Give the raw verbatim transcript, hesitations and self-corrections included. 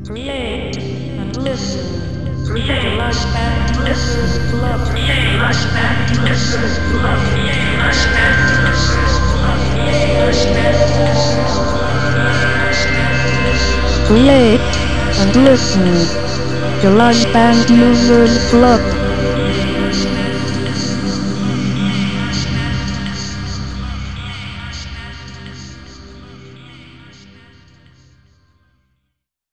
Create and listen. Create and listen. Club. Create and listen. Club. Create and listen. Create and listen. Garage Band Users Club.